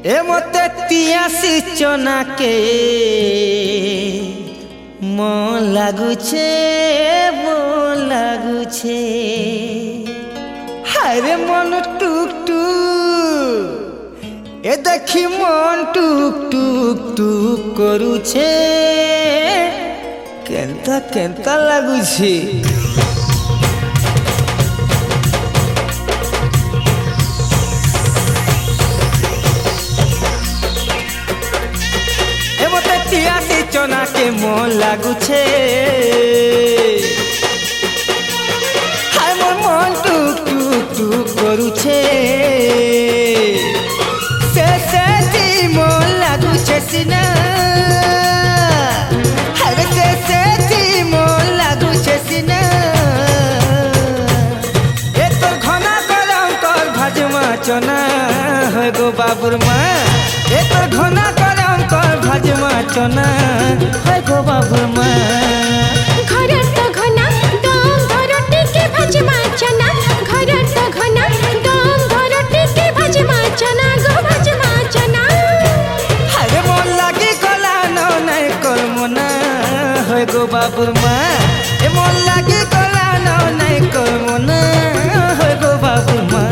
ए मते 83 चना के मन लागुछे हायरे मन टुक टुक ए देखी मन टुक टुक टुक करुछे केंता केंता लागुछे चना के मन लागुछे हाय मोर मन टुक टुक टुक करुछे से ती मन लागुछे सिना हाय से ती मन लागुछे सिना ए तोर घना गरम कर भाजमा चना हो गो बाबुर माँ ए तोर घना गरम कर भाजमा चना है गो बाबुर माँ घर तो घना दम धरती के भाजमा चना घर तो घना दम धरती के भाजमा चना गो भाजमा चना हरे मन लागी गला न नहीं कर मना है गो बाबुर माँ ए मन लागी गला न नहीं कर मना है गो बाबुर माँ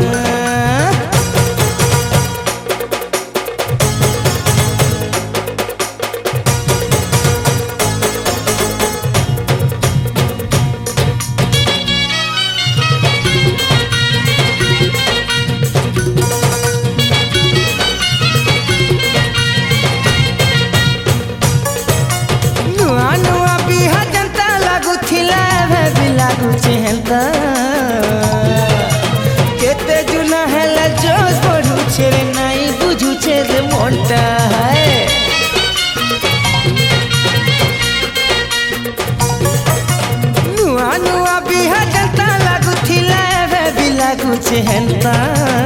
केते जुना हेला जोश बढ़ुछे रे नहीं बुझुछे रे मोंटा है नुआ नुआ बिहा जनता लागुथिला वे भी लागुछे हेंता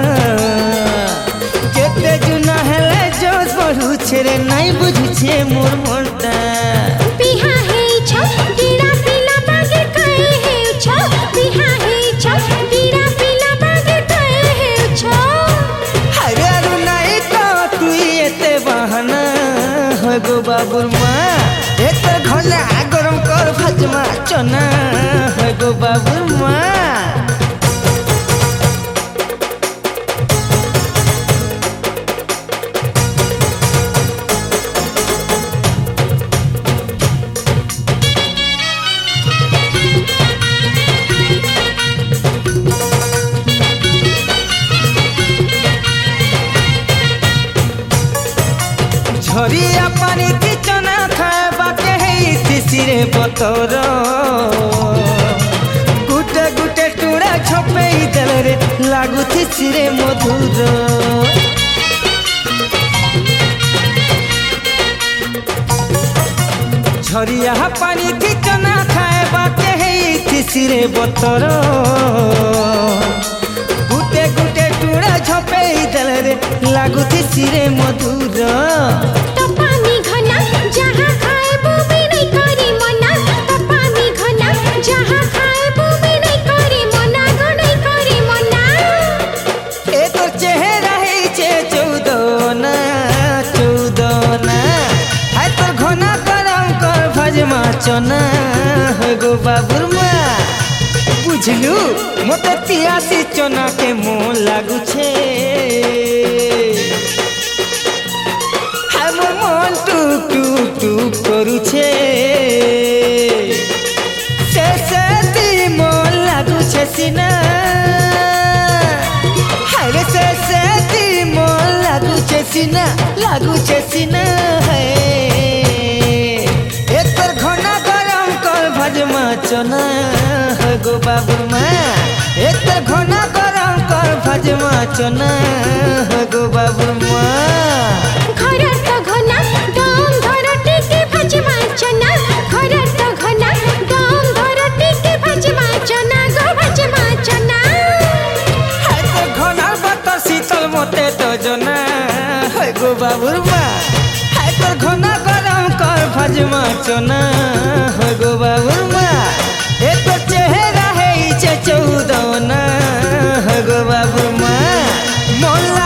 केते जुना हेला जोश बढ़ुछे रे नहीं बुझुछे मोर मोंटा बिहा हे छ बीड़ा पीला बागे कहे हे छ बिहा हे छ बीड़ा पीला बागे कहे हे छ हरे अरु नहीं तो तू एते बहाना हो गो बाबुर माँ एते घना गरम कर भाजमा चना हो गो बाबुर माँ झरिया पानी की चना खाए के है सिरे बतर गुटे गुटे टुड़ा छपे दल रे लागुथी सिरे मधुर झरिया पानी की चना खाए के है सिरे बतर गुटे गुटे टुड़ा छपे दल रे लागुथी सिरे मधुर तो पानी घना जहाँ खाए बुबी नहीं करी मना तो पानी घना जहाँ खाए बुबी नहीं करी मना गो नहीं करी मना ए तो चेहरा है चे चौदना है तो घना गरम कर भाजमा चना हो गो बाबुर माँ बुझलू मते 83 चना के मन लागुछे मन टुक टुक टुक करुछे से ती मन लागुछे सिना हायरे से ती मन लागुछे सिना है ए तोर घना गरम कर भाजमा चना हो गो बाबुर माँ ए तोर घना गरम कर भाजमा चना हो गो बाबुर माँ घर तो घना दम धरती के भाजमा चना घर तो घना दम धरती के भाजमा चना गो भाजमा चना हाय तो घना बतर शीतल मते तो जना है गो बाबुर माँ हाय तो घना गरम कर भाजमा चना है गो बाबुर माँ ए तो चेहरा है 14 है गो बाबुर माँ मन